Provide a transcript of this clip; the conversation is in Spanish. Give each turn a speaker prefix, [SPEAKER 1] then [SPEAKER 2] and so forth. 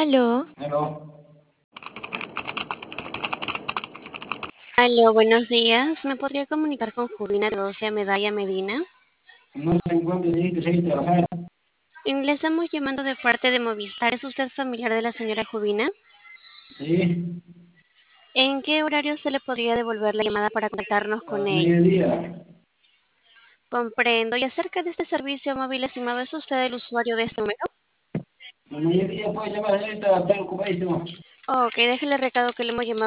[SPEAKER 1] Aló,
[SPEAKER 2] Aló,
[SPEAKER 1] aló, buenos días. ¿Me podría comunicar con Jubina Teodosia Medalla Medina?
[SPEAKER 2] no se encuentra, tiene que seguir trabajando.
[SPEAKER 1] Le estamos llamando de parte de Movistar. ¿Es usted familiar de la señora Jubina?
[SPEAKER 2] Sí,
[SPEAKER 1] ¿En qué horario se le podría devolver la llamada para contactarnos con
[SPEAKER 2] a
[SPEAKER 1] ella?
[SPEAKER 2] mediodía.
[SPEAKER 1] Comprendo. Y acerca de este servicio móvil, estimado, ¿es usted el usuario de este número?
[SPEAKER 2] A mediodía puede llamar, ahorita está ocupadísimo.
[SPEAKER 1] Ok, déjele recado que le hemos llamado